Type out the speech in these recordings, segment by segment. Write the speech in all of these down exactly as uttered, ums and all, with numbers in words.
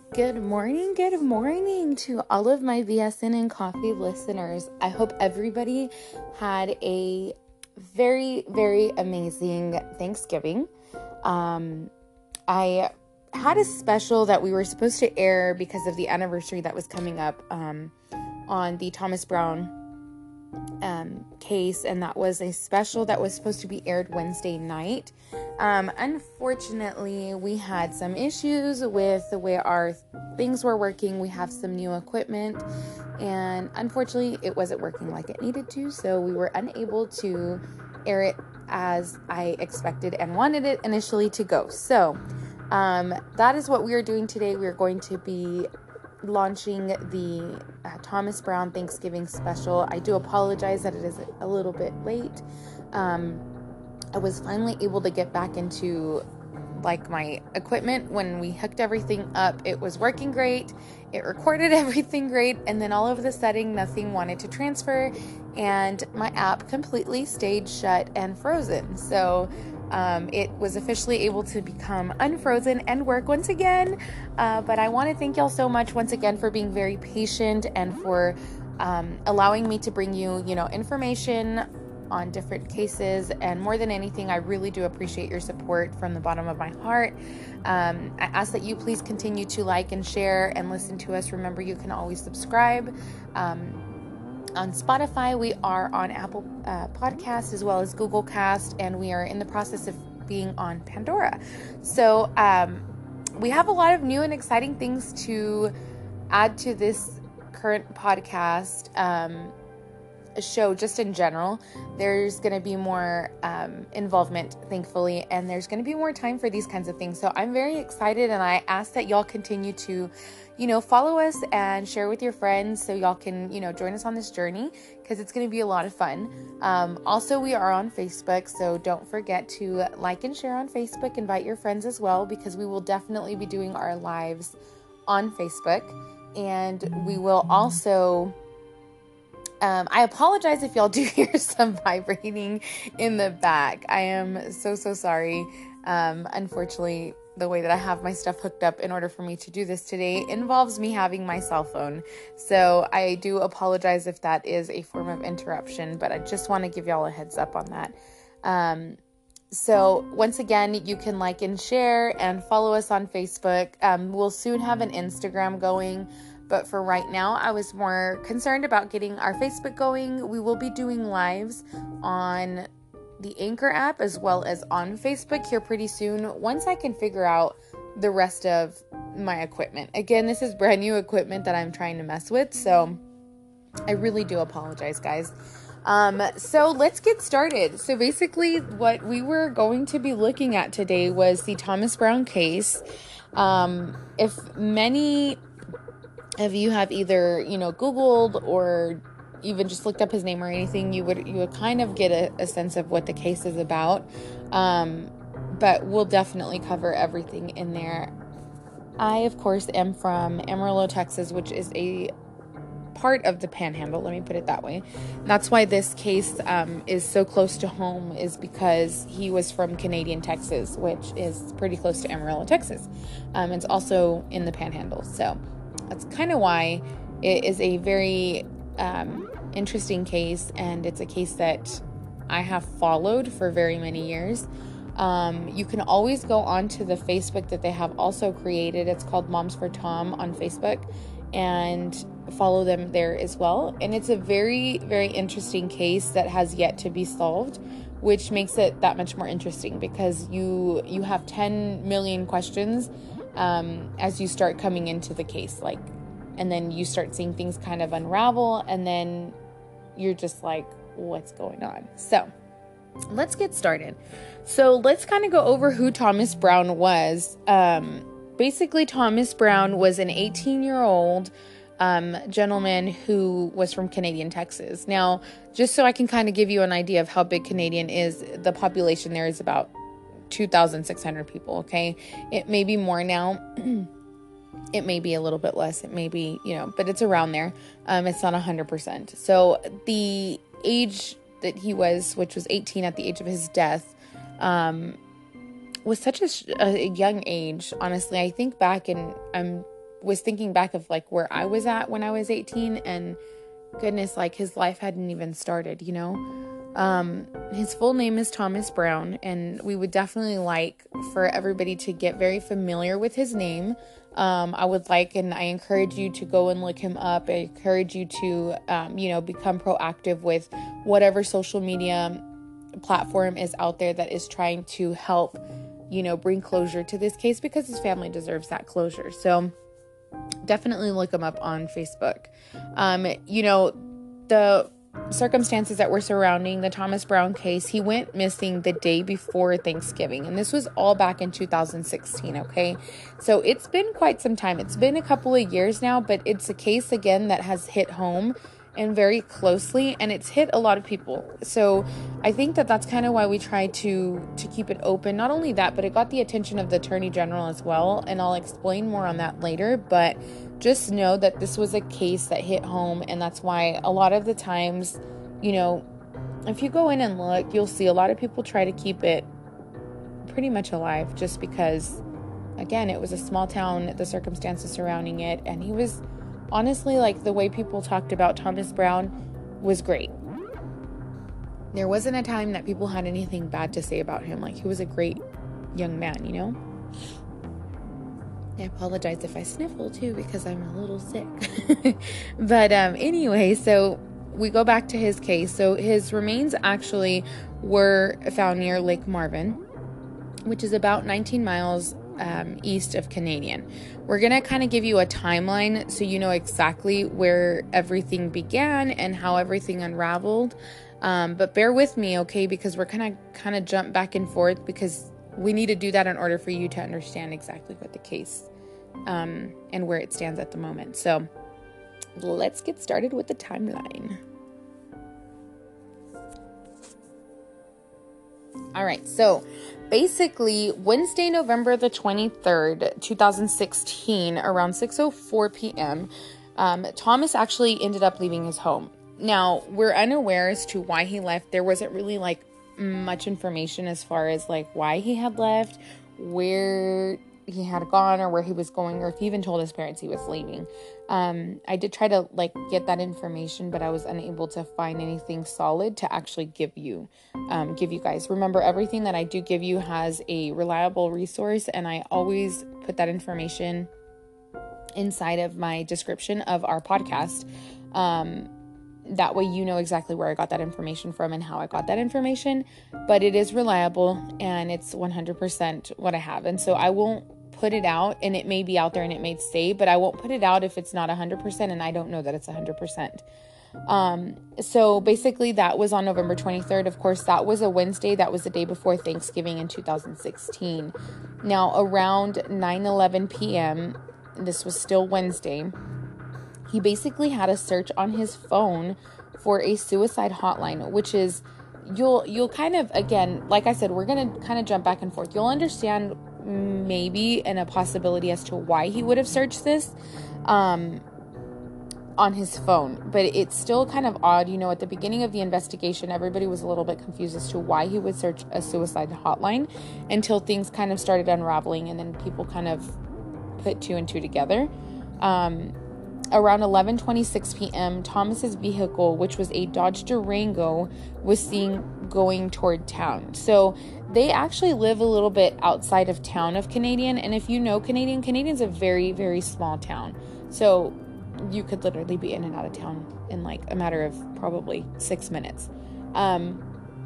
Good morning, good morning to all of my V S N and Coffee listeners. I hope everybody had a very, very amazing Thanksgiving. Um, I had a special that we were supposed to air because of the anniversary that was coming up um, on the Thomas Brown um, case, and that was a special that was supposed to be aired Wednesday night. Um, unfortunately, we had some issues with the way our things were working. We have some new equipment, and unfortunately, it wasn't working like it needed to, so we were unable to air it as I expected and wanted it initially to go. So, um, that is what we are doing today. We are going to be launching the uh, Thomas Brown Thanksgiving special. I do apologize that it is a little bit late. Um, I was finally able to get back into like my equipment. When we hooked everything up, it was working great. It recorded everything great. And then all of a sudden, nothing wanted to transfer and my app completely stayed shut and frozen. So Um, it was officially able to become unfrozen and work once again. Uh, but I want to thank y'all so much once again for being very patient and for um, allowing me to bring you, you know, information on different cases. And more than anything, I really do appreciate your support from the bottom of my heart. Um, I ask that you please continue to like and share and listen to us. Remember, you can always subscribe. Um, On Spotify, we are on Apple uh, Podcasts as well as Google Cast, and we are in the process of being on Pandora. So um, we have a lot of new and exciting things to add to this current podcast um, show just in general. There's going to be more um, involvement, thankfully, and there's going to be more time for these kinds of things. So I'm very excited, and I ask that y'all continue to, you know, follow us and share with your friends so y'all can, you know, join us on this journey because it's going to be a lot of fun. Um, also, we are on Facebook, so don't forget to like and share on Facebook. Invite your friends as well because we will definitely be doing our lives on Facebook, and we will also... Um, I apologize if y'all do hear some vibrating in the back. I am so, so sorry. Um, unfortunately, the way that I have my stuff hooked up in order for me to do this today involves me having my cell phone. So I do apologize if that is a form of interruption, but I just want to give y'all a heads up on that. Um, so once again, you can like and share and follow us on Facebook. Um, we'll soon have an Instagram going. But for right now, I was more concerned about getting our Facebook going. We will be doing lives on the Anchor app as well as on Facebook here pretty soon once I can figure out the rest of my equipment. Again, this is brand new equipment that I'm trying to mess with, so I really do apologize, guys. Um, so let's get started. So basically what we were going to be looking at today was the Thomas Brown case. Um, if many... If you have either, you know, Googled or even just looked up his name or anything, you would you would kind of get a, a sense of what the case is about. Um, but we'll definitely cover everything in there. I, of course, am from Amarillo, Texas, which is a part of the Panhandle. Let me put it that way. That's why this case um, is so close to home, is because he was from Canadian Texas, which is pretty close to Amarillo, Texas. Um, it's also in the Panhandle, so... That's kind of why it is a very um, interesting case, and it's a case that I have followed for very many years. Um, you can always go on to the Facebook that they have also created. It's called Moms for Tom on Facebook, and follow them there as well. And it's a very, very interesting case that has yet to be solved, which makes it that much more interesting because you you have ten million questions um, as you start coming into the case, like, and then you start seeing things kind of unravel, and then you're just like, what's going on? So let's get started. So let's kind of go over who Thomas Brown was. Um, basically, Thomas Brown was an eighteen year old um, gentleman who was from Canadian Texas. Now, just so I can kind of give you an idea of how big Canadian is, the population there is about two thousand six hundred people, okay? It may be more now. It may be a little bit less. It may be, you know, but it's around there. Um, it's not one hundred percent. So the age that he was, which was eighteen at the age of his death, um, was such a, a young age. Honestly, I think back and I'm was thinking back of like where I was at when I was eighteen, and goodness, like his life hadn't even started, you know? Um, his full name is Thomas Brown, and we would definitely like for everybody to get very familiar with his name. Um, I would like, and I encourage you to go and look him up. I encourage you to, um, you know, become proactive with whatever social media platform is out there that is trying to help, you know, bring closure to this case, because his family deserves that closure. So definitely look him up on Facebook. Um, you know, the circumstances that were surrounding the Thomas Brown case, he went missing the day before Thanksgiving, and this was all back in two thousand sixteen, okay? So it's been quite some time. It's been a couple of years now, but it's a case, again, that has hit home and very closely, and it's hit a lot of people. So I think that that's kind of why we try to to keep it open. Not only that, but it got the attention of the Attorney General as well, and I'll explain more on that later, but just know that this was a case that hit home, and that's why a lot of the times, you know, if you go in and look, you'll see a lot of people try to keep it pretty much alive, just because, again, it was a small town, the circumstances surrounding it, and he was, honestly, like, the way people talked about Thomas Brown was great. There wasn't a time that people had anything bad to say about him. Like, he was a great young man, you know? I apologize if I sniffle too, because I'm a little sick. But um, anyway, so we go back to his case. So his remains actually were found near Lake Marvin, which is about nineteen miles um, east of Canadian. We're going to kind of give you a timeline so you know exactly where everything began and how everything unraveled. Um, but bear with me, okay, because we're going to kind of jump back and forth, because we need to do that in order for you to understand exactly what the case um, and where it stands at the moment. So let's get started with the timeline. All right, so basically Wednesday, November the twenty-third, twenty sixteen, around six oh four p.m., um, Thomas actually ended up leaving his home. Now, we're unaware as to why he left. There wasn't really like much information as far as like why he had left, where he had gone, or where he was going, or if he even told his parents he was leaving. Um, I did try to like get that information, but I was unable to find anything solid to actually give you, um, give you guys. Remember, everything that I do give you has a reliable resource, and I always put that information inside of my description of our podcast. Um, That way you know exactly where I got that information from and how I got that information. But it is reliable, and it's one hundred percent what I have. And so I won't put it out, and it may be out there and it may stay, but I won't put it out if it's not one hundred percent and I don't know that it's one hundred percent. Um, so basically that was on November twenty-third. Of course, that was a Wednesday. That was the day before Thanksgiving in two thousand sixteen. Now, around nine eleven p.m., this was still Wednesday, he basically had a search on his phone for a suicide hotline, which is, you'll, you'll kind of, again, like I said, we're going to kind of jump back and forth. You'll understand maybe and a possibility as to why he would have searched this, um, on his phone, but it's still kind of odd. You know, at the beginning of the investigation, everybody was a little bit confused as to why he would search a suicide hotline, until things kind of started unraveling, and then people kind of put two and two together. Um, Around eleven twenty-six p.m., Thomas's vehicle, which was a Dodge Durango, was seen going toward town. So they actually live a little bit outside of town of Canadian. And if you know Canadian, Canadian's a very, very small town. So you could literally be in and out of town in like a matter of probably six minutes. Um,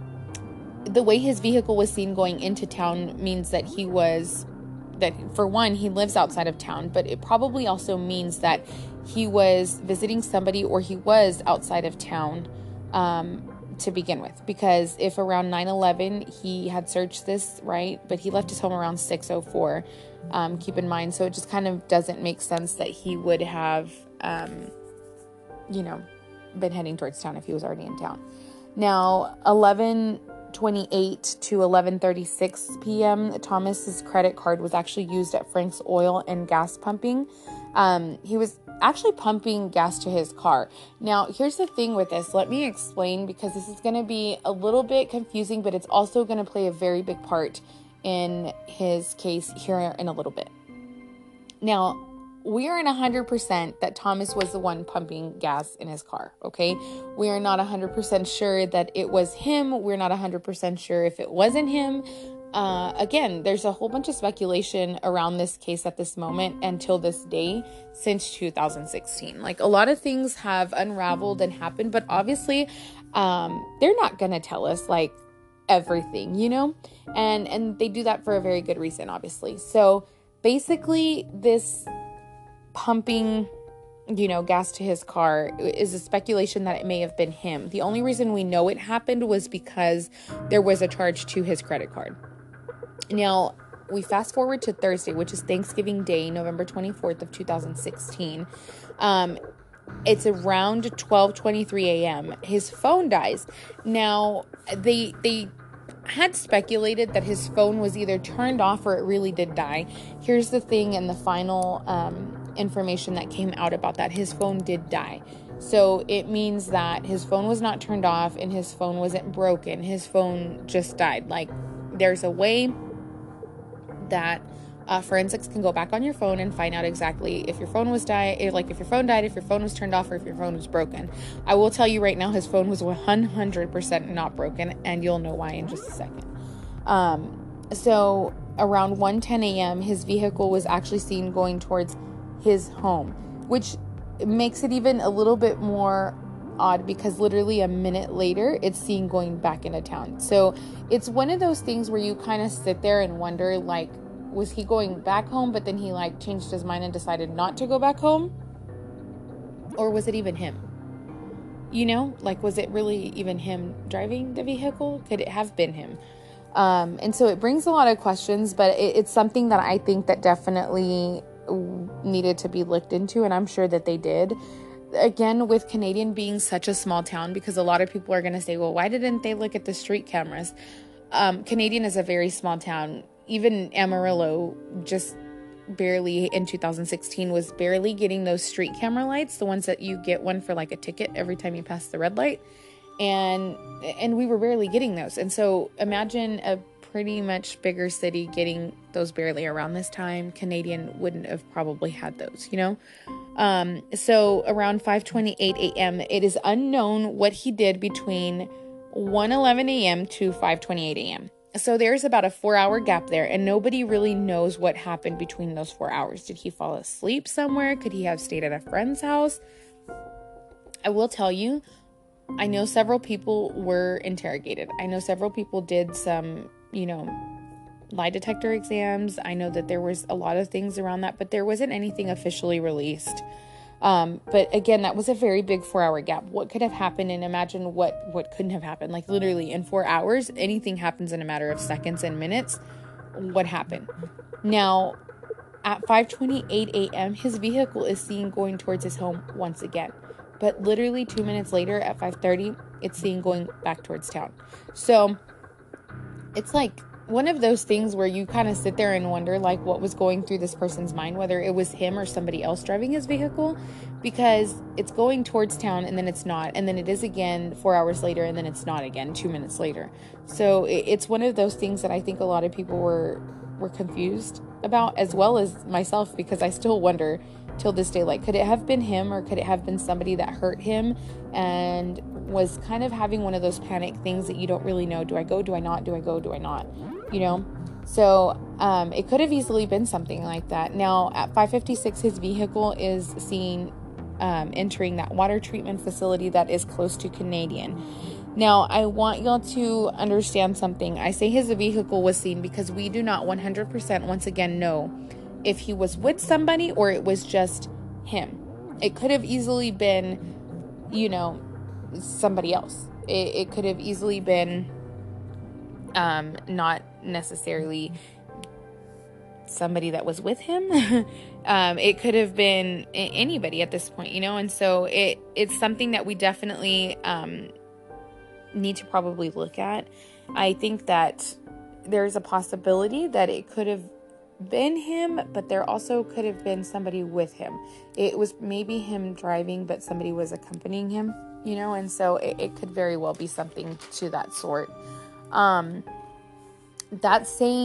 the way his vehicle was seen going into town means that he was, that for one, he lives outside of town, but it probably also means that he was visiting somebody, or he was outside of town um, to begin with. Because if around nine eleven he had searched this, right, but he left his home around six oh four, um, keep in mind. So it just kind of doesn't make sense that he would have, um, you know, been heading towards town if he was already in town. Now, eleven twenty-eight to eleven thirty-six p.m., Thomas's credit card was actually used at Frank's Oil and Gas Pumping. Um, he was actually pumping gas to his car. Now, here's the thing with this. Let me explain, because this is going to be a little bit confusing, but it's also going to play a very big part in his case here in a little bit. Now, we aren't one hundred percent that Thomas was the one pumping gas in his car, okay? We are not one hundred percent sure that it was him. We're not one hundred percent sure if it wasn't him. Uh, again, there's a whole bunch of speculation around this case at this moment until this day since two thousand sixteen. Like, a lot of things have unraveled and happened, but obviously um, they're not going to tell us, like, everything, you know? And, and they do that for a very good reason, obviously. So basically, this pumping, you know, gas to his car is a speculation that it may have been him. The only reason we know it happened was because there was a charge to his credit card. Now, we fast forward to Thursday, which is Thanksgiving Day, November twenty-fourth of two thousand sixteen. Um, it's around twelve twenty-three a.m. His phone dies. Now, they they had speculated that his phone was either turned off or it really did die. Here's the thing, and the final um, information that came out about that: his phone did die. So it means that his phone was not turned off and his phone wasn't broken. His phone just died. Like, there's a way that uh, forensics can go back on your phone and find out exactly if your phone was died, like if your phone died, if your phone was turned off, or if your phone was broken. I will tell you right now, his phone was one hundred percent not broken, and you'll know why in just a second. Um, so around one ten a.m., his vehicle was actually seen going towards his home, which makes it even a little bit more odd because literally a minute later it's seen going back into town. So it's one of those things where you kind of sit there and wonder, like, was he going back home, but then he like changed his mind and decided not to go back home? Or was it even him? You know, like, was it really even him driving the vehicle? Could it have been him? Um, and so it brings a lot of questions, but it, it's something that I think that definitely needed to be looked into, and I'm sure that they did. Again, with Canadian being such a small town, because a lot of people are going to say, well, why didn't they look at the street cameras? Um, Canadian is a very small town. Even Amarillo, just barely in two thousand sixteen, was barely getting those street camera lights, the ones that you get one for like a ticket every time you pass the red light. And, and we were barely getting those. And so imagine a pretty much bigger city getting those barely around this time. Canadian wouldn't have probably had those, you know? Um, so around five twenty-eight a.m., it is unknown what he did between one eleven a.m. to five twenty-eight a.m. So there's about a four hour gap there, and nobody really knows what happened between those four hours. Did he fall asleep somewhere? Could he have stayed at a friend's house? I will tell you, I know several people were interrogated. I know several people did some, you know, lie detector exams. I know that there was a lot of things around that, but there wasn't anything officially released. Um, but again, that was a very big four hour gap. What could have happened? And imagine what, what couldn't have happened. Like, literally in four hours, anything happens in a matter of seconds and minutes. What happened? Now, at five twenty-eight a.m., his vehicle is seen going towards his home once again. But literally two minutes later at five thirty, it's seen going back towards town. So it's like one of those things where you kind of sit there and wonder, like, what was going through this person's mind, whether it was him or somebody else driving his vehicle, because it's going towards town and then it's not. And then it is again four hours later, and then it's not again two minutes later. So it, it's one of those things that I think a lot of people were, were confused about, as well as myself, because I still wonder till this day, like, could it have been him, or could it have been somebody that hurt him and was kind of having one of those panic things that you don't really know. Do I go? Do I not? Do I go? Do I not? You know? So um, it could have easily been something like that. Now, at five fifty-six, his vehicle is seen um, entering that water treatment facility that is close to Canadian. Now, I want y'all to understand something. I say his vehicle was seen because we do not one hundred percent, once again, know if he was with somebody or it was just him. It could have easily been, you know, somebody else. It, it could have easily been um, not necessarily somebody that was with him. um, it could have been anybody at this point, you know? And so it it's something that we definitely um, need to probably look at. I think that there's a possibility that it could have been him, but there also could have been somebody with him. It was maybe him driving, but somebody was accompanying him, you know? And so it, it could very well be something to that sort. Um, that same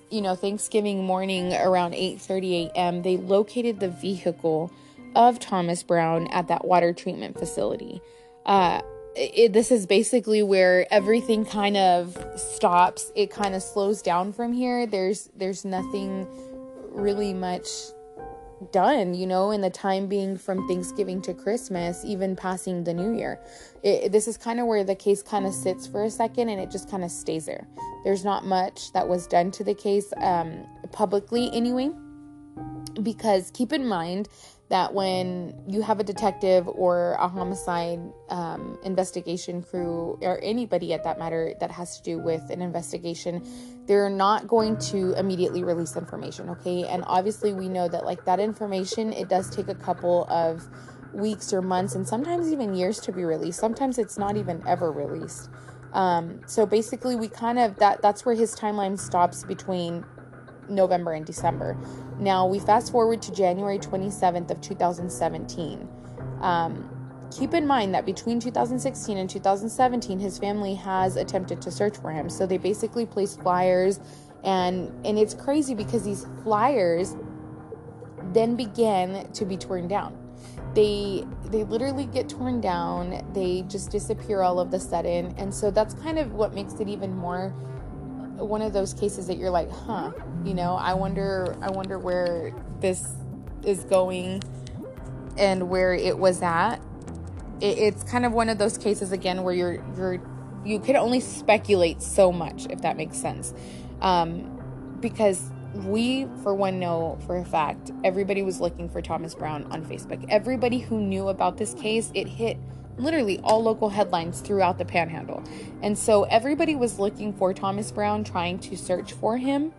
you know, Thanksgiving morning around eight thirty a.m., they located the vehicle of Thomas Brown at that water treatment facility. Uh, it, this is basically where everything kind of stops. It kind of slows down from here. There's, there's nothing really much done, you know, in the time being from Thanksgiving to Christmas, even passing the New Year. It, this is kind of where the case kind of sits for a second, and it just kind of stays there. There's not much that was done to the case, um, publicly anyway, because keep in mind that when you have a detective or a homicide um, investigation crew, or anybody at that matter that has to do with an investigation, they're not going to immediately release information, okay? And obviously we know that like that information, it does take a couple of weeks or months and sometimes even years to be released. Sometimes it's not even ever released. Um, so basically we kind of, that that's where his timeline stops between November and December. Now we fast forward to January twenty-seventh of two thousand seventeen. Um, keep in mind that between two thousand sixteen and two thousand seventeen, his family has attempted to search for him. So they basically placed flyers, and and it's crazy because these flyers then began to be torn down. They they literally get torn down. They just disappear all of the sudden. And so that's kind of what makes it even more one of those cases that you're like, huh, you know, I wonder, I wonder where this is going and where it was at. It, it's kind of one of those cases again where you're, you're, you can only speculate so much, if that makes sense. Um, because we, for one, know for a fact, everybody was looking for Thomas Brown on Facebook. Everybody who knew about this case, it hit literally all local headlines throughout the Panhandle. And so everybody was looking for Thomas Brown, trying to search for him.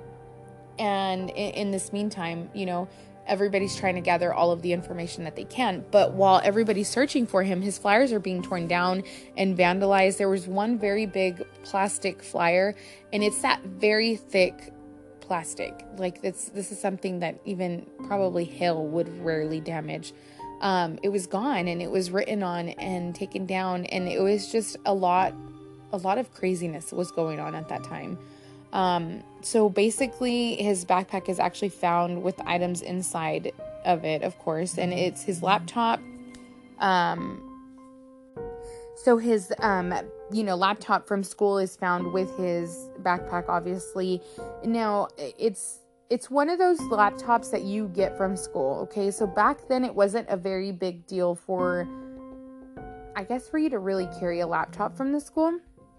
And in, in this meantime, you know, everybody's trying to gather all of the information that they can. But while everybody's searching for him, his flyers are being torn down and vandalized. There was one very big plastic flyer, and it's that very thick plastic. Like this, this is something that even probably hail would rarely damage. Um, it was gone, and it was written on and taken down, and it was just a lot, a lot of craziness was going on at that time. Um, so basically his backpack is actually found with items inside of it, of course, and it's his laptop. Um, so his, um, you know, laptop from school is found with his backpack, obviously. Now it's, It's one of those laptops that you get from school, okay? So back then it wasn't a very big deal for, I guess, for you to really carry a laptop from the school.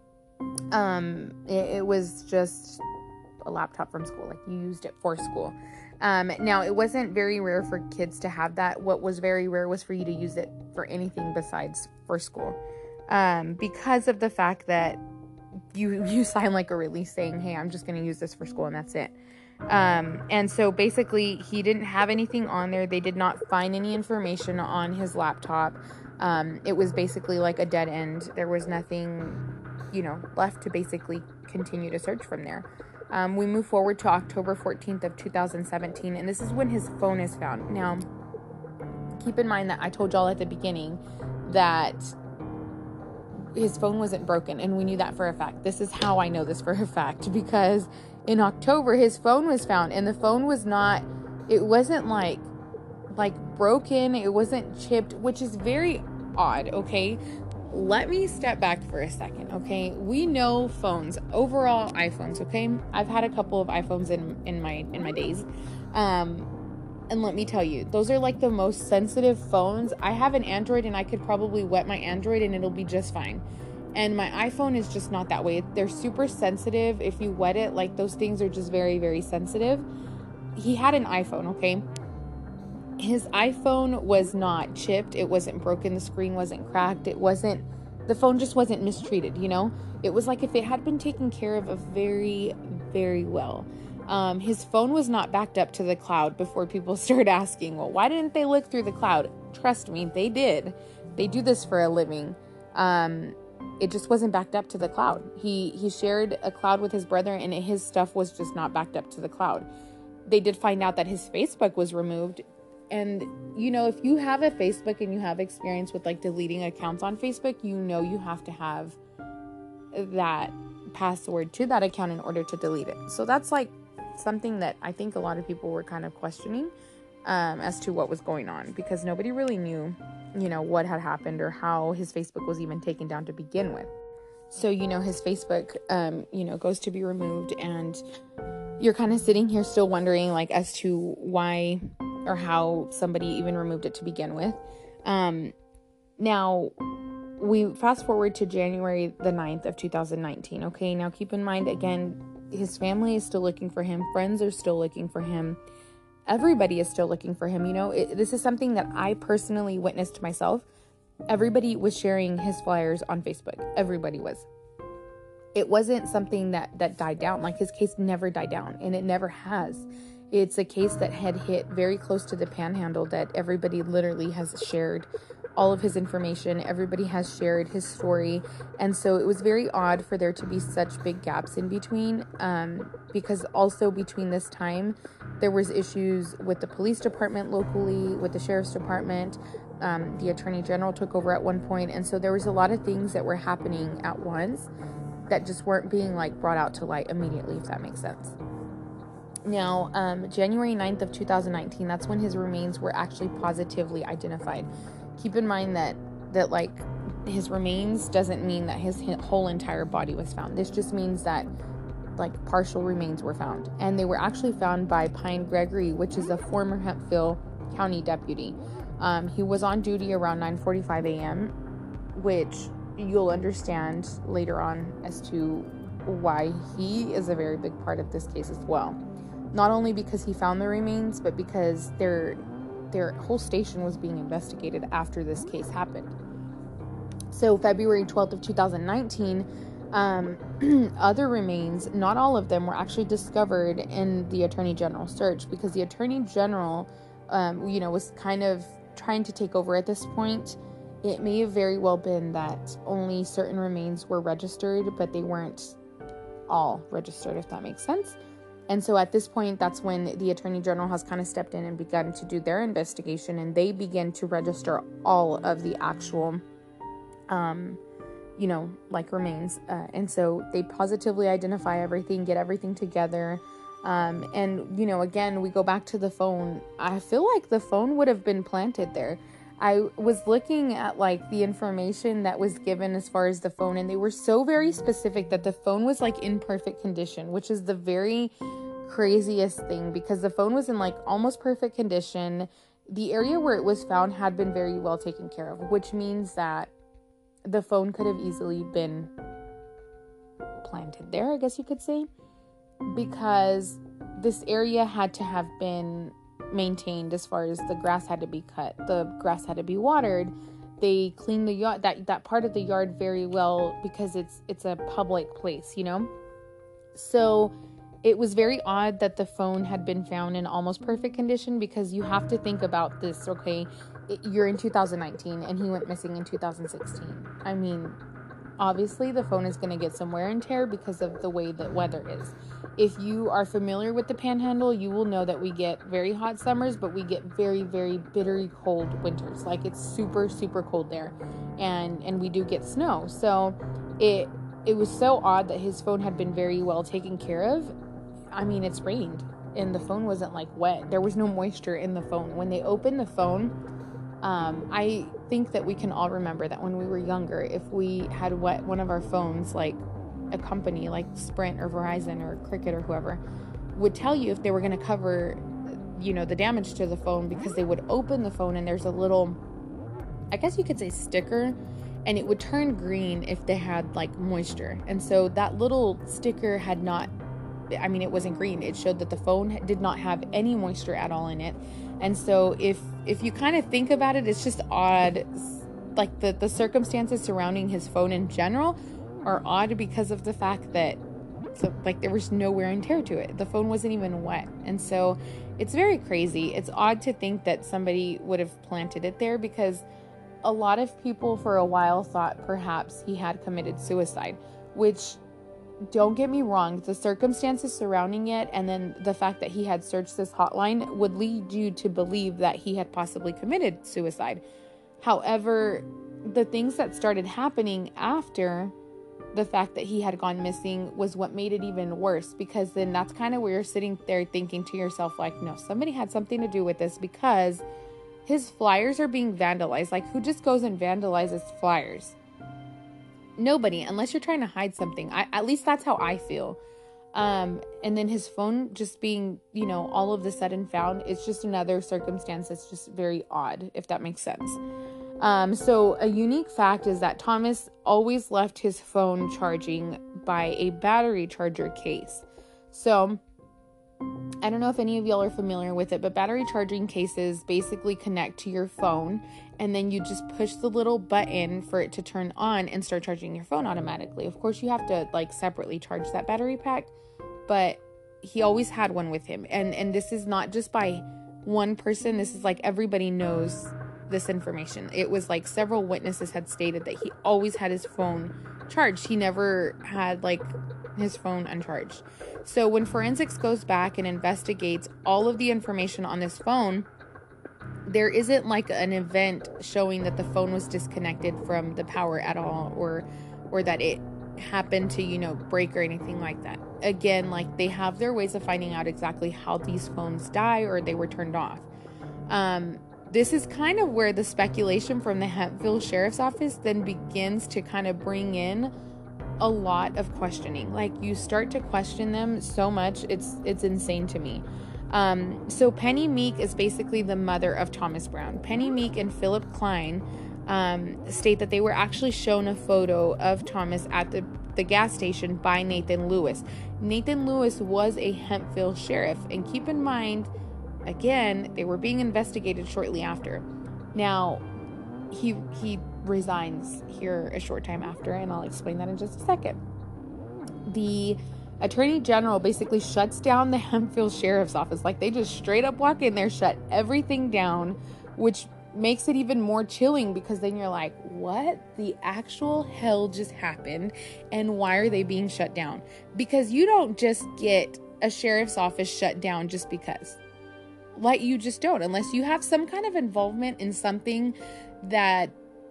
Um, it, it was just a laptop from school, like you used it for school. Um, now it wasn't very rare for kids to have that. What was very rare was for you to use it for anything besides for school. Um, because of the fact that you, you sign like a release saying, hey, I'm just going to use this for school and that's it. Um, and so basically he didn't have anything on there. They did not find any information on his laptop. Um, it was basically like a dead end. There was nothing, you know, left to basically continue to search from there. Um, we move forward to October fourteenth of two thousand seventeen, and this is when his phone is found. Now, keep in mind that I told y'all at the beginning that his phone wasn't broken, and we knew that for a fact. This is how I know this for a fact, because in October, his phone was found, and the phone was not, it wasn't like, like broken, it wasn't chipped, which is very odd, okay? Let me step back for a second, okay? We know phones, overall iPhones, okay? I've had a couple of iPhones in, in my, in my days, um, and let me tell you, those are like the most sensitive phones. I have an Android, and I could probably wet my Android, and it'll be just fine. And my iPhone is just not that way. They're super sensitive. If you wet it, like those things are just very, very sensitive. He had an iPhone, okay? His iPhone was not chipped. It wasn't broken. The screen wasn't cracked. It wasn't, the phone just wasn't mistreated, you know? It was like if it had been taken care of very, very well. Um, his phone was not backed up to the cloud before people started asking, well, why didn't they look through the cloud? Trust me, they did. They do this for a living. Um, It just wasn't backed up to the cloud. He he shared a cloud with his brother, and his stuff was just not backed up to the cloud. They did find out that his Facebook was removed. And, you know, if you have a Facebook and you have experience with like deleting accounts on Facebook, you know you have to have that password to that account in order to delete it. So that's like something that I think a lot of people were kind of questioning um, as to what was going on, because nobody really knew, you know, what had happened or how his Facebook was even taken down to begin with. So, you know, his Facebook, um, you know, goes to be removed, and you're kind of sitting here still wondering, like, as to why or how somebody even removed it to begin with. Um, now, we fast forward to January the ninth of two thousand nineteen. Okay, now keep in mind, again, his family is still looking for him. Friends are still looking for him. Everybody is still looking for him. You know, it, this is something that I personally witnessed myself. Everybody was sharing his flyers on Facebook. Everybody was. It wasn't something that, that died down. Like, his case never died down, and it never has. It's a case that had hit very close to the panhandle, that everybody literally has shared all of his information. Everybody has shared his story. And so it was very odd for there to be such big gaps in between, um, because also between this time, there was issues with the police department locally, with the sheriff's department. Um, the attorney general took over at one point. And so there was a lot of things that were happening at once that just weren't being like brought out to light immediately, if that makes sense. Now, um, January ninth of two thousand nineteen, that's when his remains were actually positively identified. Keep in mind that, that like his remains doesn't mean that his whole entire body was found. This just means that like partial remains were found, and they were actually found by Pine Gregory, which is a former Hemphill County deputy. Um, he was on duty around nine forty-five a.m., which you'll understand later on as to why he is a very big part of this case as well. Not only because he found the remains, but because their their whole station was being investigated after this case happened. So February twelfth of two thousand nineteen, um, other remains, not all of them, were actually discovered in the Attorney General search, because the Attorney General, um, you know, was kind of trying to take over at this point. It may have very well been that only certain remains were registered, but they weren't all registered, if that makes sense. And so at this point, that's when the Attorney General has kind of stepped in and begun to do their investigation, and they begin to register all of the actual, um, you know, like remains. Uh, and so they positively identify everything, get everything together. Um, and, you know, again, we go back to the phone. I feel like the phone would have been planted there. I was looking at like the information that was given as far as the phone, and they were so very specific that the phone was like in perfect condition, which is the very craziest thing, because the phone was in like almost perfect condition. The area where it was found had been very well taken care of, which means that the phone could have easily been planted there, I guess you could say, because this area had to have been maintained. As far as the grass had to be cut, the grass had to be watered. They cleaned the yard, that that part of the yard, very well, because it's it's a public place, you know. So it was very odd that the phone had been found in almost perfect condition, because you have to think about this. Okay, you're in two thousand nineteen and he went missing in two thousand sixteen. I mean, obviously the phone is going to get some wear and tear because of the way the weather is. If you are familiar with the Panhandle, you will know that we get very hot summers, but we get very, very bitterly cold winters. Like, it's super, super cold there, and and we do get snow. So it it was so odd that his phone had been very well taken care of. I mean, it's rained, and the phone wasn't like wet. There was no moisture in the phone. When they opened the phone, um, I think that we can all remember that when we were younger, if we had wet one of our phones, like a company like Sprint or Verizon or Cricket or whoever would tell you if they were going to cover, you know, the damage to the phone, because they would open the phone and there's a little, I guess you could say, sticker, and it would turn green if they had like moisture. And so that little sticker had not, I mean, it wasn't green. It showed that the phone did not have any moisture at all in it. And so if if you kind of think about it, it's just odd. Like the, the circumstances surrounding his phone in general are odd because of the fact that, so, like, there was no wear and tear to it. The phone wasn't even wet. And so it's very crazy. It's odd to think that somebody would have planted it there, because a lot of people for a while thought perhaps he had committed suicide, which, don't get me wrong, the circumstances surrounding it and then the fact that he had searched this hotline would lead you to believe that he had possibly committed suicide. However, the things that started happening after the fact that he had gone missing was what made it even worse, because then that's kind of where you're sitting there thinking to yourself, like, no, somebody had something to do with this, because his flyers are being vandalized. Like, who just goes and vandalizes flyers? Nobody, unless you're trying to hide something. I, at least that's how I feel. Um, and then his phone just being, you know, all of the sudden found, it's just another circumstance that's just very odd, if that makes sense. Um, so a unique fact is that Thomas always left his phone charging by a battery charger case. So I don't know if any of y'all are familiar with it, but battery charging cases basically connect to your phone, and then you just push the little button for it to turn on and start charging your phone automatically. Of course, you have to like separately charge that battery pack, but he always had one with him. And, and this is not just by one person. This is like everybody knows this information. It was like several witnesses had stated that he always had his phone charged. He never had like his phone uncharged. So when forensics goes back and investigates all of the information on this phone, there isn't like an event showing that the phone was disconnected from the power at all, or or that it happened to, you know, break or anything like that. Again, like, they have their ways of finding out exactly how these phones die or they were turned off. Um, this is kind of where the speculation from the Hempville Sheriff's Office then begins to kind of bring in a lot of questioning. Like, you start to question them so much, it's it's insane to me. Um, so Penny Meek is basically the mother of Thomas Brown. Penny Meek and Philip Klein um, state that they were actually shown a photo of Thomas at the, the gas station by Nathan Lewis. Nathan Lewis was a Hempville sheriff, and keep in mind, again, they were being investigated shortly after. Now, he he resigns here a short time after, and I'll explain that in just a second. The Attorney General basically shuts down the Hempville Sheriff's Office. Like, they just straight up walk in there, shut everything down, which makes it even more chilling, because then you're like, what the actual hell just happened, and why are they being shut down? Because you don't just get a sheriff's office shut down just because. Like, you just don't, unless you have some kind of involvement in something that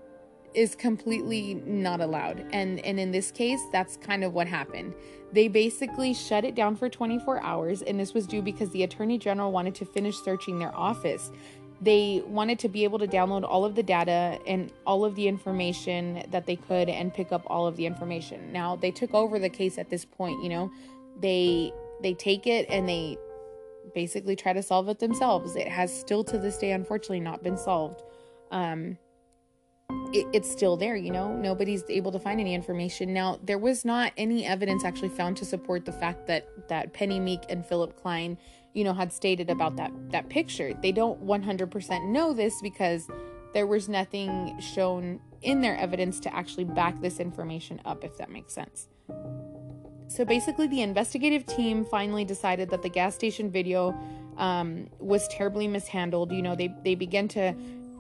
is completely not allowed. And and in this case, that's kind of what happened. They basically shut it down for twenty-four hours, and this was due because the Attorney General wanted to finish searching their office. They wanted to be able to download all of the data and all of the information that they could and pick up all of the information. Now, they took over the case at this point, you know. They they take it and they basically try to solve it themselves. It has still to this day, unfortunately, not been solved. Um It, it's still there, you know, nobody's able to find any information. Now, there was not any evidence actually found to support the fact that, that Penny Meek and Philip Klein, you know, had stated about that, that picture. They don't one hundred percent know this because there was nothing shown in their evidence to actually back this information up, if that makes sense. So basically, the investigative team finally decided that the gas station video um, was terribly mishandled. You know, they, they began to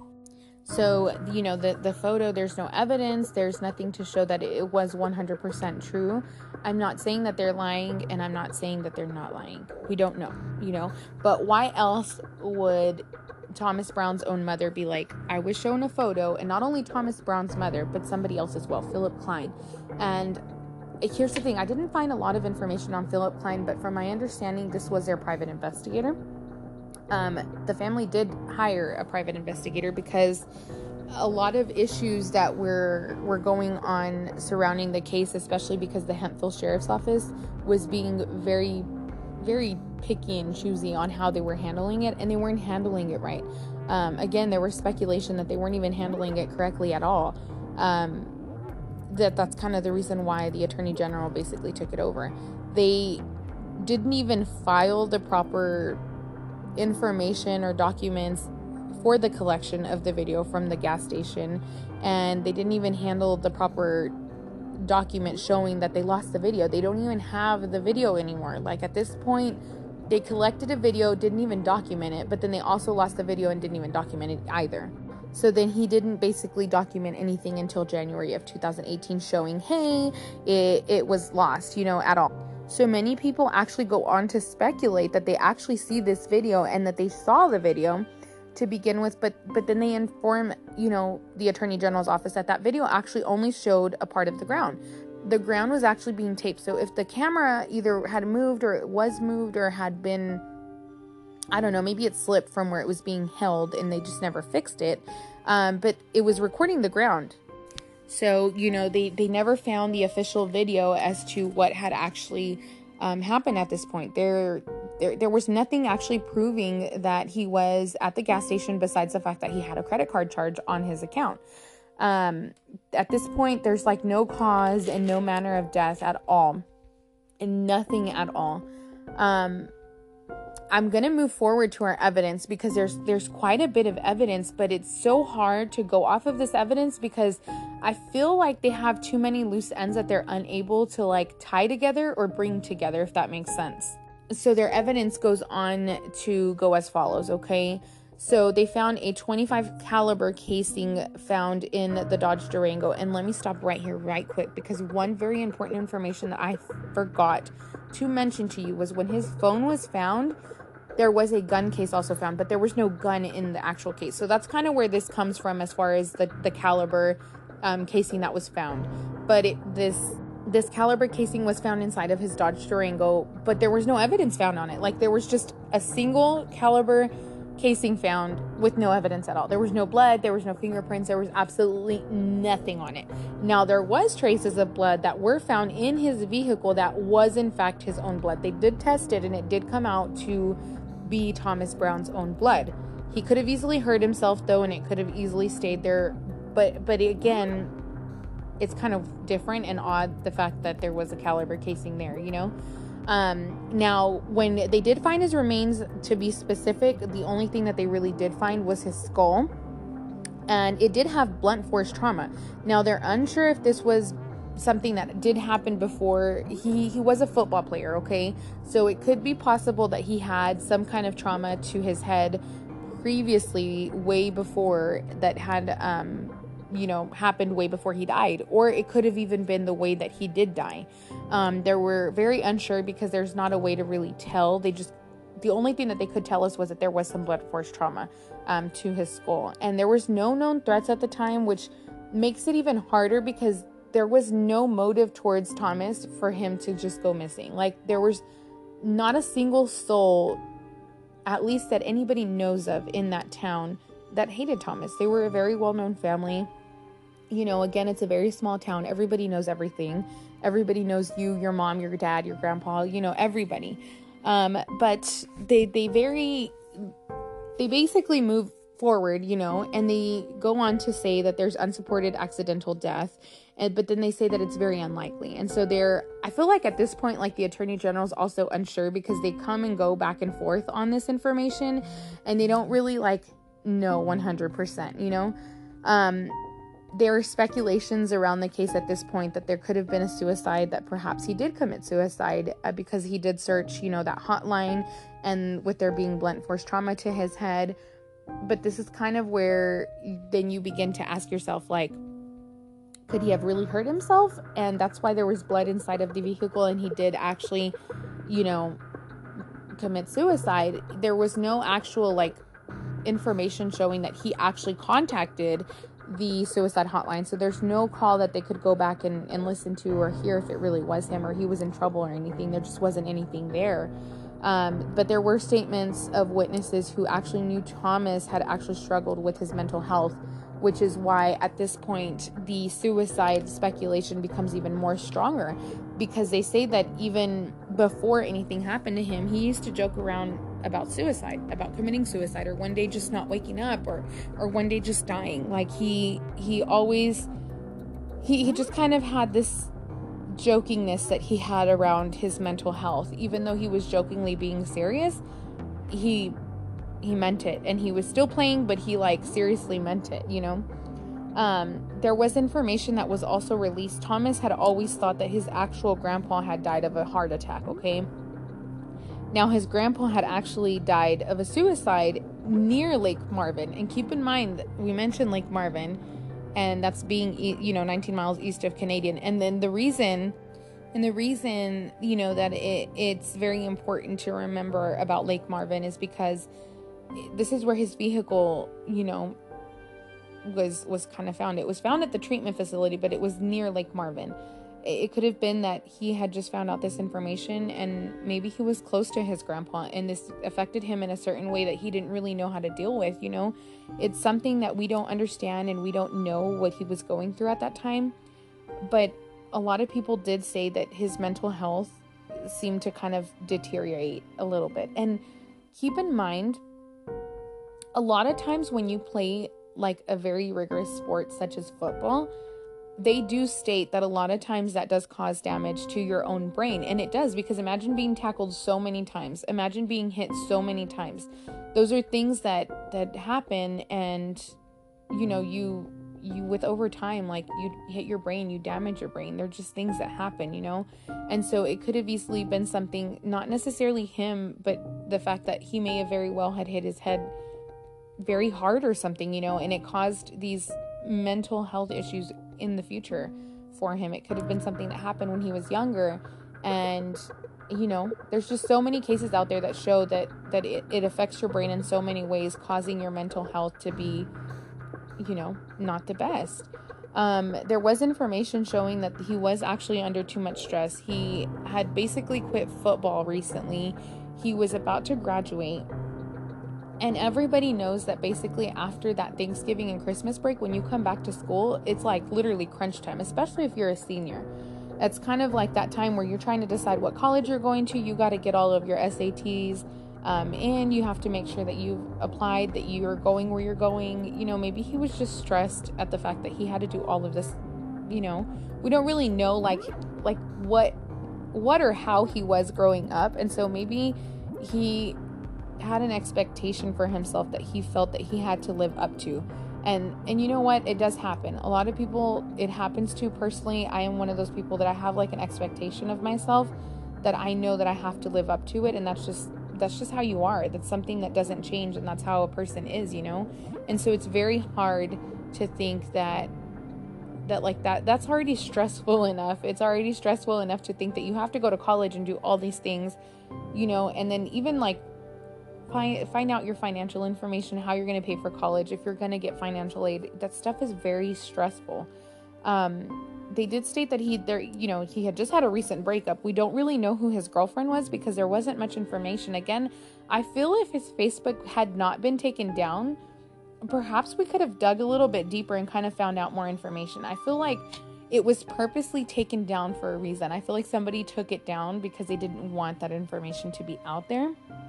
So, you know, the, the photo, there's no evidence. There's nothing to show that it was one hundred percent true. I'm not saying that they're lying, and I'm not saying that they're not lying. We don't know, you know. But why else would Thomas Brown's own mother be like, I was shown a photo, and not only Thomas Brown's mother, but somebody else as well, Philip Klein. And here's the thing. I didn't find a lot of information on Philip Klein, but from my understanding, this was their private investigator. Um, the family did hire a private investigator because a lot of issues that were were going on surrounding the case, especially because the Hempville Sheriff's Office was being very, very picky and choosy on how they were handling it, and they weren't handling it right. Um, again, there was speculation that they weren't even handling it correctly at all. Um, that that's kind of the reason why the Attorney General basically took it over. They didn't even file the proper information or documents for the collection of the video from the gas station, and they didn't even handle the proper document showing that they lost the video. They don't even have the video anymore. Like, at this point, they collected a video, didn't even document it, but then they also lost the video and didn't even document it either. So then he didn't basically document anything until January of two thousand eighteen, showing, hey, it, it was lost, you know, at all. So many people actually go on to speculate that they actually see this video and that they saw the video to begin with, but but then they inform, you know, the Attorney General's office that that video actually only showed a part of the ground. the ground was actually being taped. So if the camera either had moved or it was moved or had been, I don't know, maybe it slipped from where it was being held and they just never fixed it. Um, but it was recording the ground. So, you know, they, they never found the official video as to what had actually um, happened at this point. There, there, there was nothing actually proving that he was at the gas station besides the fact that he had a credit card charge on his account. Um, at this point, there's like no cause and no manner of death at all, and nothing at all. Um, I'm going to move forward to our evidence because there's, there's quite a bit of evidence, but it's so hard to go off of this evidence because I feel like they have too many loose ends that they're unable to like tie together or bring together, if that makes sense. So their evidence goes on to go as follows. Okay. So they found a twenty-five caliber casing found in the Dodge Durango. And let me stop right here right quick because one very important information that I forgot to mention to you was when his phone was found, there was a gun case also found, but there was no gun in the actual case. So that's kind of where this comes from as far as the, the caliber um, casing that was found. But it, this this caliber casing was found inside of his Dodge Durango, but there was no evidence found on it. Like there was just a single caliber casing found with no evidence at all. There was no blood, there was no fingerprints, there was absolutely nothing on it. Now there was traces of blood that were found in his vehicle that was in fact his own blood. They did test it and it did come out to be Thomas Brown's own blood. He could have easily hurt himself though, and it could have easily stayed there, but but again, it's kind of different and odd the fact that there was a caliber casing there, you know. Um, now, when they did find his remains, to be specific, the only thing that they really did find was his skull, and it did have blunt force trauma. Now, they're unsure if this was something that did happen before. He, he was a football player, okay? So it could be possible that he had some kind of trauma to his head previously, way before, that had, um, you know, happened way before he died, or it could have even been the way that he did die. Um, they were very unsure because there's not a way to really tell. They just, the only thing that they could tell us was that there was some blunt force trauma um, to his skull, and there was no known threats at the time, which makes it even harder because there was no motive towards Thomas for him to just go missing. Like there was not a single soul, at least that anybody knows of in that town, that hated Thomas. They were a very well-known family. You know, again, it's a very small town. Everybody knows everything. Everybody knows you, your mom, your dad, your grandpa, you know, everybody. Um, but they, they very, they basically move forward, you know, and they go on to say that there's unsupported accidental death. And, but then they say that it's very unlikely. And so they're, I feel like at this point, like the Attorney General's also unsure because they come and go back and forth on this information and they don't really like know one hundred percent, you know. Um, there are speculations around the case at this point that there could have been a suicide, that perhaps he did commit suicide uh, because he did search, you know, that hotline, and with there being blunt force trauma to his head. But this is kind of where then you begin to ask yourself, like, could he have really hurt himself? And that's why there was blood inside of the vehicle and he did actually, you know, commit suicide. There was no actual, like, information showing that he actually contacted the suicide hotline. So there's no call that they could go back and, and listen to or hear if it really was him or he was in trouble or anything. There just wasn't anything there. Um, but there were statements of witnesses who actually knew Thomas had actually struggled with his mental health, which is why at this point the suicide speculation becomes even more stronger, because they say that even before anything happened to him, he used to joke around about suicide, about committing suicide, or one day just not waking up, or or one day just dying. Like he he always he, he just kind of had this jokingness that he had around his mental health. Even though he was jokingly being serious, he he meant it, and he was still playing, but he like seriously meant it, you know. Um, there was information that was also released. Thomas had always thought that his actual grandpa had died of a heart attack, okay? Now, his grandpa had actually died of a suicide near Lake Marvin. And keep in mind, that we mentioned Lake Marvin, and that's being, you know, nineteen miles east of Canadian. And then the reason, and the reason, you know, that it, it's very important to remember about Lake Marvin is because this is where his vehicle, you know, was was kind of found. It was found at the treatment facility, but it was near Lake Marvin. It could have been that he had just found out this information and maybe he was close to his grandpa and this affected him in a certain way that he didn't really know how to deal with, you know. It's something that we don't understand and we don't know what he was going through at that time. But a lot of people did say that his mental health seemed to kind of deteriorate a little bit. And keep in mind, a lot of times when you play like a very rigorous sport such as football, they do state that a lot of times that does cause damage to your own brain. And it does, because imagine being tackled so many times. Imagine being hit so many times. Those are things that, that happen. And, you know, you, you with over time, like you hit your brain, you damage your brain. They're just things that happen, you know? And so it could have easily been something, not necessarily him, but the fact that he may have very well had hit his head very hard or something, you know, and it caused these mental health issues in the future for him. It could have been something that happened when he was younger. And, you know, there's just so many cases out there that show that, that it, it affects your brain in so many ways, causing your mental health to be, you know, not the best. Um, there was information showing that he was actually under too much stress. He had basically quit football recently. He was about to graduate. And everybody knows that basically after that Thanksgiving and Christmas break, when you come back to school, it's like literally crunch time, especially if you're a senior. It's kind of like that time where you're trying to decide what college you're going to. You got to get all of your S A Ts um, in. You have to make sure that you've applied, that you're going where you're going. You know, maybe he was just stressed at the fact that he had to do all of this. You know, we don't really know like like what what or how he was growing up. And so maybe he had an expectation for himself that he felt that he had to live up to. And and you know what? It does happen. A lot of people it happens to. Personally, I am one of those people that I have like an expectation of myself that I know that I have to live up to it, and that's just that's just how you are. That's something that doesn't change, and that's how a person is, you know? And so it's very hard to think that that like that that's already stressful enough. It's already stressful enough to think that you have to go to college and do all these things, you know, and then even like Find, find out your financial information, how you're going to pay for college, if you're going to get financial aid. That stuff is very stressful. Um, they did state that he, there, you know, he had just had a recent breakup. We don't really know who his girlfriend was because there wasn't much information. Again, I feel if his Facebook had not been taken down, perhaps we could have dug a little bit deeper and kind of found out more information. I feel like it was purposely taken down for a reason. I feel like somebody took it down because they didn't want that information to be out there.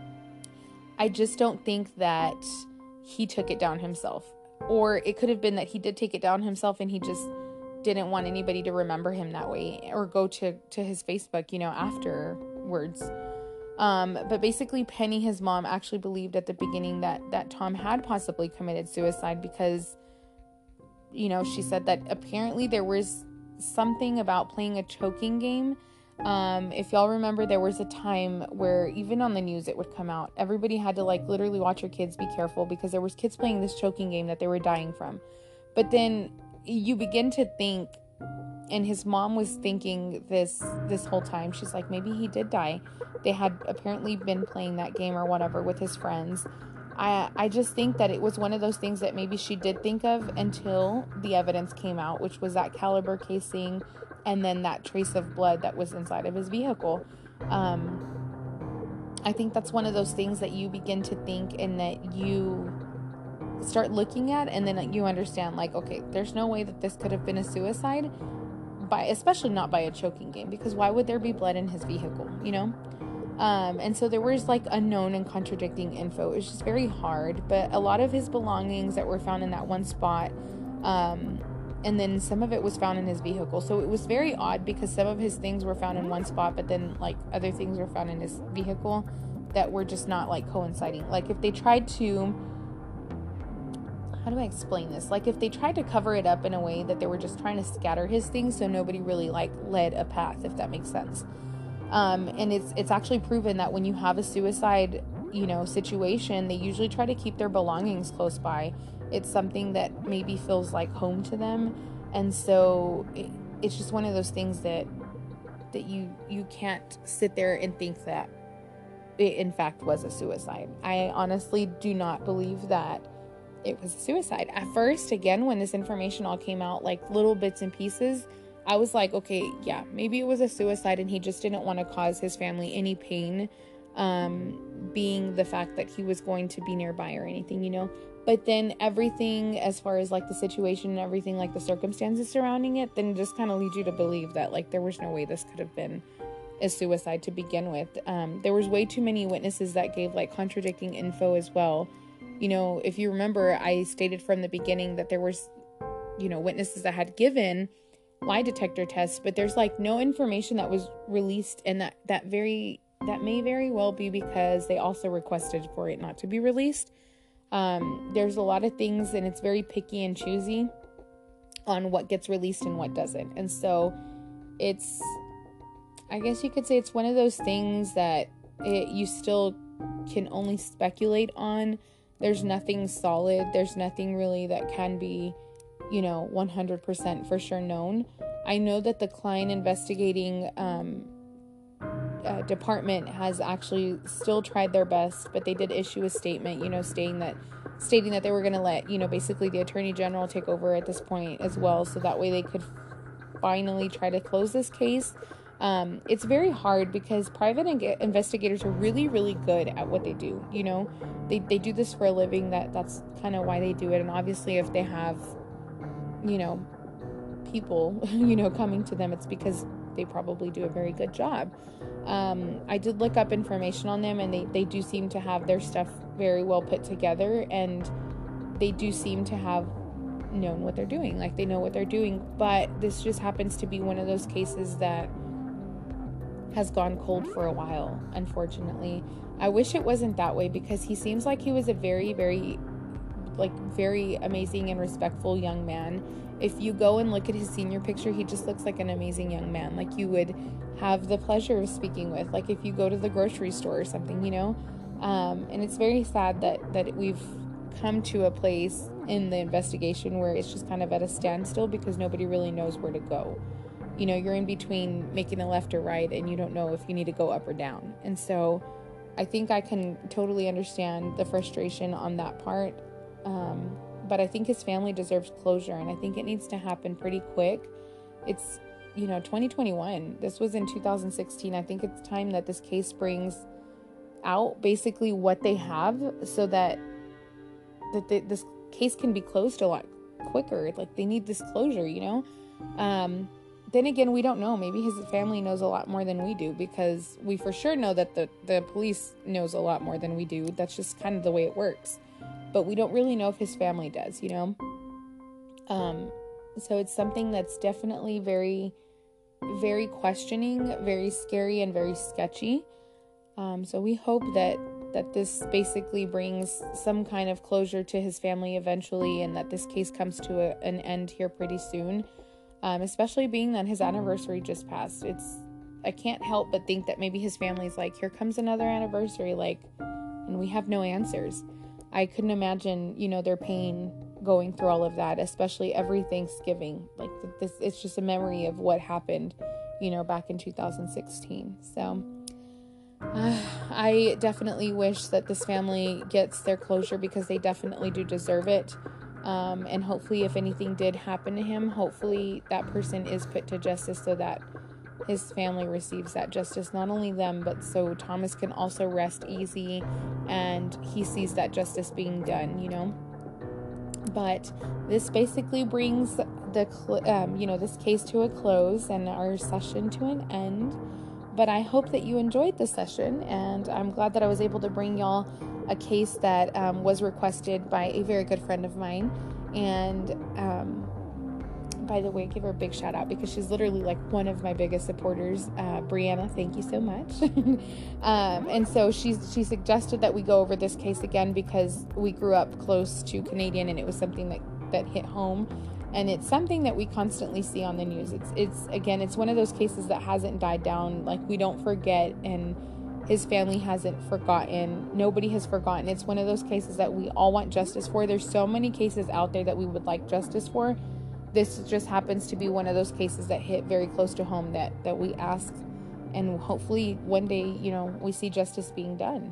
I just don't think that he took it down himself. Or it could have been that he did take it down himself and he just didn't want anybody to remember him that way or go to, to his Facebook, you know, afterwards. Um, but basically, Penny, his mom, actually believed at the beginning that, that Tom had possibly committed suicide because, you know, she said that apparently there was something about playing a choking game. Um, if y'all remember, there was a time where even on the news it would come out. Everybody had to like literally watch your kids, be careful, because there was kids playing this choking game that they were dying from. But then you begin to think, and his mom was thinking this this whole time. She's like, maybe he did die. They had apparently been playing that game or whatever with his friends. I I just think that it was one of those things that maybe she did think of until the evidence came out, which was that caliber casing and then that trace of blood that was inside of his vehicle. Um, I think that's one of those things that you begin to think and that you start looking at, and then you understand, like, okay, there's no way that this could have been a suicide, by especially not by a choking game, because why would there be blood in his vehicle, you know? Um, and so there was like unknown and contradicting info. It was just very hard, but a lot of his belongings that were found in that one spot, um, and then some of it was found in his vehicle. So it was very odd because some of his things were found in one spot, but then like other things were found in his vehicle that were just not like coinciding. Like if they tried to, how do I explain this? Like if they tried to cover it up in a way that they were just trying to scatter his things so nobody really like led a path, if that makes sense. Um, and it's, it's actually proven that when you have a suicide, you know, situation, they usually try to keep their belongings close by. It's something that maybe feels like home to them. And so it, it's just one of those things that, that you, you can't sit there and think that it in fact was a suicide. I honestly do not believe that it was a suicide. At first, again, when this information all came out, like little bits and pieces, I was like, okay, yeah, maybe it was a suicide and he just didn't want to cause his family any pain, um, being the fact that he was going to be nearby or anything, you know. But then everything, as far as like the situation and everything, like the circumstances surrounding it, then just kind of leads you to believe that like there was no way this could have been a suicide to begin with. Um, there was way too many witnesses that gave like contradicting info as well. You know, if you remember, I stated from the beginning that there was, you know, witnesses that had given lie detector tests, but there's like no information that was released, and that that very that may very well be because they also requested for it not to be released. Um, there's a lot of things, and it's very picky and choosy on what gets released and what doesn't. And so it's, I guess you could say it's one of those things that it, you still can only speculate on. There's nothing solid. There's nothing really that can be, you know, one hundred percent for sure known. I know that the Klein investigating um, uh, department has actually still tried their best, but they did issue a statement, you know, stating that stating that they were going to let, you know, basically the Attorney General take over at this point as well, so that way they could finally try to close this case. Um, it's very hard because private in- investigators are really, really good at what they do. You know, they, they do this for a living. That that's kind of why they do it. And obviously if they have, you know, people, you know, coming to them, it's because they probably do a very good job. Um, I did look up information on them, and they, they do seem to have their stuff very well put together, and they do seem to have known what they're doing. Like, they know what they're doing, but this just happens to be one of those cases that has gone cold for a while, unfortunately. I wish it wasn't that way, because he seems like he was a very, very, like, very amazing and respectful young man. If you go and look at his senior picture, he just looks like an amazing young man, like you would have the pleasure of speaking with, like if you go to the grocery store or something, you know. Um, and it's very sad that, that we've come to a place in the investigation where it's just kind of at a standstill, because nobody really knows where to go. You know, you're in between making a left or right, and you don't know if you need to go up or down. And so I think I can totally understand the frustration on that part. Um, but I think his family deserves closure, and I think it needs to happen pretty quick. It's, you know, twenty twenty-one. This was in two thousand sixteen. I think it's time that this case brings out basically what they have, so that that they, this case can be closed a lot quicker. Like, they need this closure, you know? Um, then again, we don't know. Maybe his family knows a lot more than we do, because we for sure know that the, the police knows a lot more than we do. That's just kind of the way it works. But we don't really know if his family does, you know? Um, so it's something that's definitely very, very questioning, very scary, and very sketchy. Um, so we hope that, that this basically brings some kind of closure to his family eventually, and that this case comes to a, an end here pretty soon. Um, especially being that his anniversary just passed. It's, I can't help but think that maybe his family's like, here comes another anniversary, like, and we have no answers. I couldn't imagine, you know, their pain going through all of that, especially every Thanksgiving. Like, this, it's just a memory of what happened, you know, back in two thousand sixteen. So uh, I definitely wish that this family gets their closure, because they definitely do deserve it. Um, and hopefully, if anything did happen to him, hopefully that person is put to justice, so that his family receives that justice. Not only them, but so Thomas can also rest easy, and he sees that justice being done, you know. But this basically brings the, cl- um, you know, this case to a close, and our session to an end. But I hope that you enjoyed the session, and I'm glad that I was able to bring y'all a case that um, was requested by a very good friend of mine. And um, by the way, give her a big shout out, because she's literally like one of my biggest supporters. uh, Brianna, thank you so much. um, and so she's she suggested that we go over this case again, because we grew up close to Canadian, and it was something that, that hit home. And it's something that we constantly see on the news. It's, it's again, it's one of those cases that hasn't died down. Like, we don't forget, and his family hasn't forgotten. Nobody has forgotten. It's one of those cases that we all want justice for. There's so many cases out there that we would like justice for. This just happens to be one of those cases that hit very close to home, that, that we ask, and hopefully one day, you know, we see justice being done.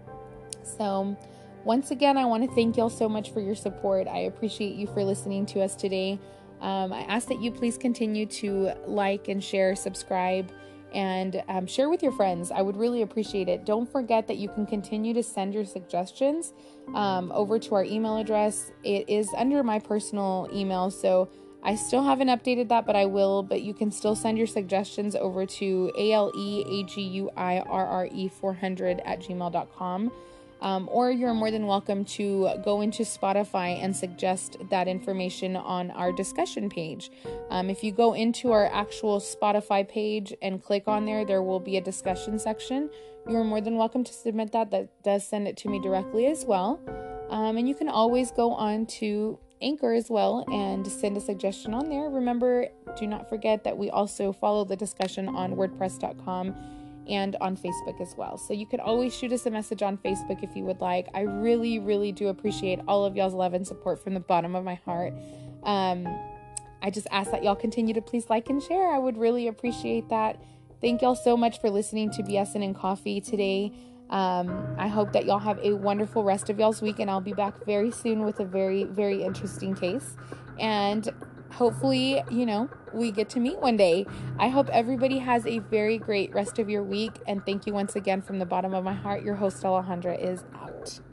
So once again, I want to thank y'all so much for your support. I appreciate you for listening to us today. Um, I ask that you please continue to like and share, subscribe, and um, share with your friends. I would really appreciate it. Don't forget that you can continue to send your suggestions um, over to our email address. It is under my personal email, so I still haven't updated that, but I will. But you can still send your suggestions over to A L E A G U I R R E four hundred at gmail dot com. Um, or you're more than welcome to go into Spotify and suggest that information on our discussion page. Um, if you go into our actual Spotify page and click on there, there will be a discussion section. You're more than welcome to submit that. That does send it to me directly as well. Um, and you can always go on to Anchor as well and send a suggestion on there. Remember, do not forget that we also follow the discussion on wordpress dot com and on Facebook as well. So you could always shoot us a message on Facebook if you would like. I really, really do appreciate all of y'all's love and support from the bottom of my heart. Um, I just ask that y'all continue to please like and share. I would really appreciate that. Thank y'all so much for listening to BSing and Coffee today. Um, I hope that y'all have a wonderful rest of y'all's week, and I'll be back very soon with a very, very interesting case. And hopefully, you know, we get to meet one day. I hope everybody has a very great rest of your week. And thank you once again from the bottom of my heart. Your host, Alejandra, is out.